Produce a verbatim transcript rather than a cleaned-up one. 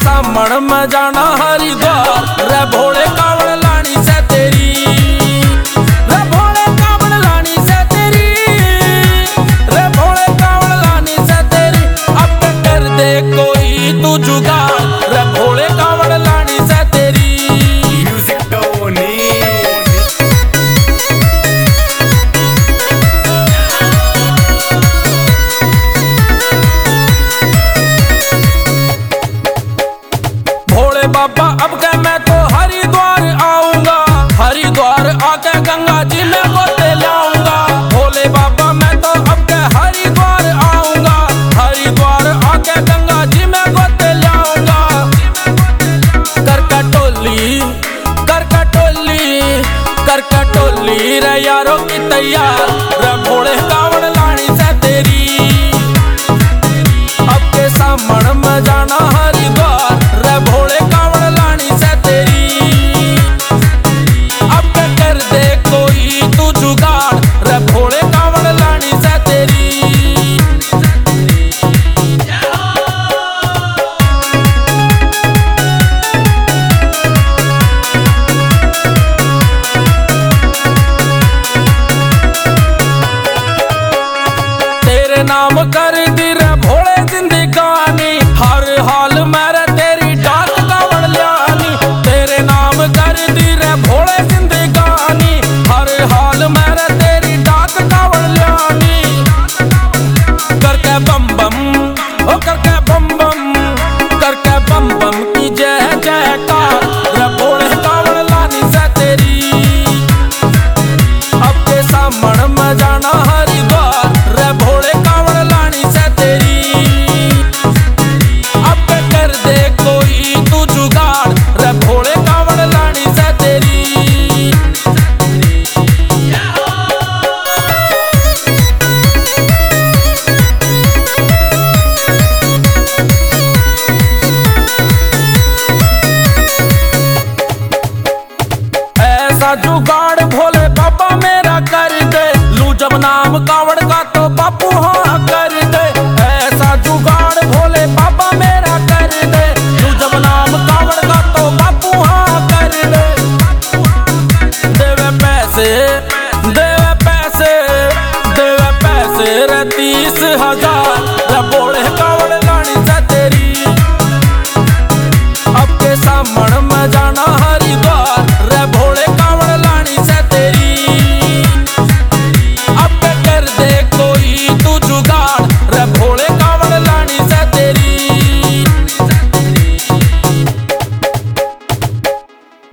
सामण में जाना हरिद्वार रे भोले कावड़ लानी से तेरी, रे भोले कावड़ लानी से तेरी, रे भोले कावड़ लानी से तेरी। अब कर दे कोई तू जुगाड़ रे भोले कावड़ लानी से तेरी। बाबा अब के मैं तो हरिद्वार आऊंगा, हरिद्वार आके गंगा जी में गोते लाऊंगा। भोले बाबा मैं तो अब के हरिद्वार आऊंगा, हरिद्वार आके गंगा जी में गोते लाऊंगा। कर कटोली कर कटोली कर कटोली रे यारों की तैयार रे भोले कावड़ लानी से तेरी। अब के सामण में जाना हरिद्वार रे भोले नाम कर दी रे भोले जिंदगानी, हर हाल मेरे तेरी डाक कावड़ लियानी। तेरे नाम कर दी रे भोले जिंदगानी, हर हाल मेरे तेरी डाक कावड़ लियानी। करके बम बम ओ करके बम बम करके बम बम की जय जयकार रे भोले कावड़ लानी से तेरी। अब के सामण में जाना हरिद्वार रे भोले कावड़ लानी से तेरी। अब कर दे कोई तू जुगाड़ रे भोले कावड़ लानी से तेरी। ऐसा जुगाड़ भोले बाबा मेरा कर दे, लू जब नाम कावड़